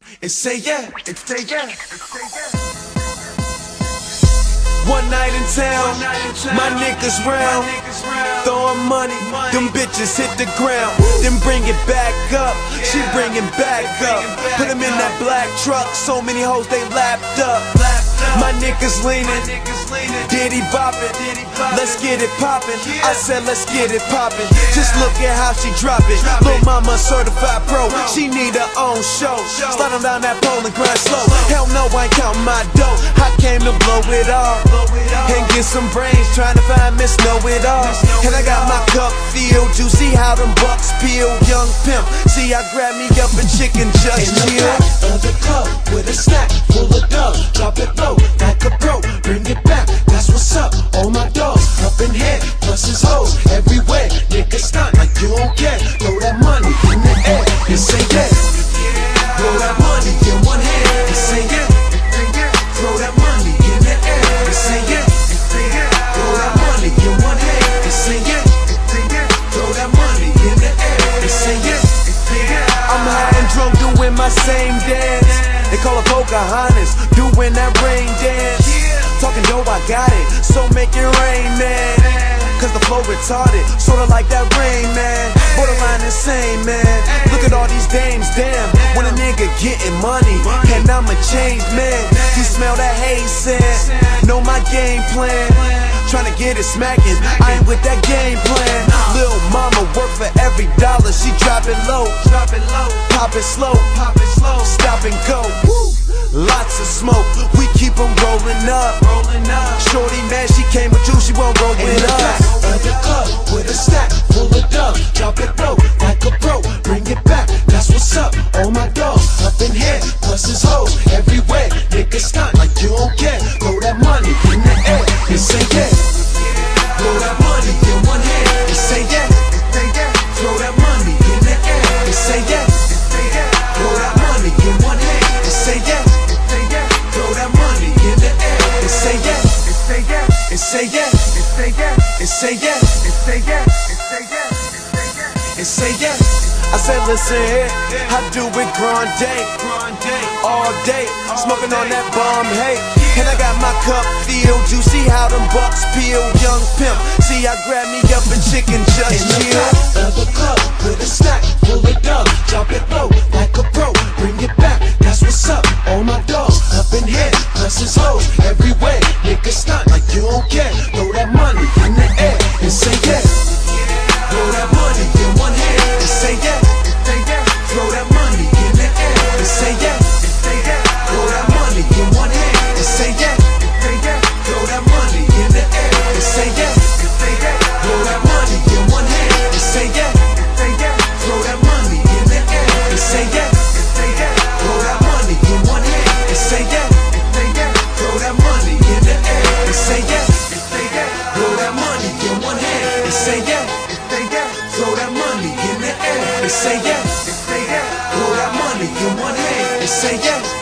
and say yeah, and say yeah, and say yeah. One night in town, my niggas round, throwing money, them bitches hit the ground, then bring it back up, she bring it back up, put them in that black truck, so many hoes they lapped up, my niggas leaning, Diddy bopping, let's get it poppin', I said let's get it poppin', just look at how she drop it, Lil' mama certified pro, she need her own show, slide on down that pole and grind slow, hell no I ain't countin' my dough, I came to blow it all, and get some brains, trying to find Miss Know-It-All. And I got my cup filled, you see how them bucks peel. Young pimp, see I grab me up a chicken just chill. In the back of the club, with a snack full of dough, drop it low, like a pro, bring it back, that's what's up. All my dogs, up in here, plus his hoes, everywhere. Niggas stunt like you don't care, throw that money in the air, and say yeah. Throw that money in one hand, and say yeah. Throw that money in the air, and say yeah. Throw that money in one hand, and say yeah. Throw that money in the air, and say yeah. I'm high and drunk doing my same dance. They call it Pocahontas, doing that rain dance. Talking dope, I got it, so make it rain, man. Cause the flow retarded, sorta like that Rain Man. Borderline insane, man. Look at all these dames, damn. When a nigga getting money, and I'm a changed man. You smell that haze scent, know my game plan. Tryna get it smacking, I ain't with that game plan. Lil' mama work for every dollar, she drop it low, pop it slow, stop and go. Lots of smoke, we keep them rolling up. Shorty mad, she came with you, she won't roll with us. In the club, with a stack full of dough, drop it low, like a pro, bring it back, that's what's up. All my dogs, up in here, plus his hoes, everywhere. Niggas stunt like you don't care, throw that money in the air, and say yeah. Throw that money in one hand, and say yeah. Throw that money in the air, and say yeah. Throw that money in one hand, and say yeah. Throw that money in the air, and say yeah. And say yeah. And say yeah. And say yeah. I said listen here, I do it grande, all day, smoking on that bomb hate. And I got my cup filled, you see how them bucks peel. Young pimp, see I grab me up a chicken just chill. In the back of the club, with a snack full of dough, drop it low, like a pro, bring it back, that's what's up. All my dogs, up in here, plus his hoes, everywhere. Niggas stunt like you don't care, throw that money in the air, and say yeah. Throw that money in one hand, and say yeah. Throw that money in the air, and say yeah. Throw that money in one hand, and say yeah. Throw that money in the air, and say yeah. Throw that money in one hand, and say yeah. Throw that money in the air, and say yeah. Throw that money in one hand, and say yeah. Throw that money in the air, and say yeah. Throw that money in one hand, and say yeah. Throw that money in the air, and say yeah. Throw that money in one hand, and say yeah.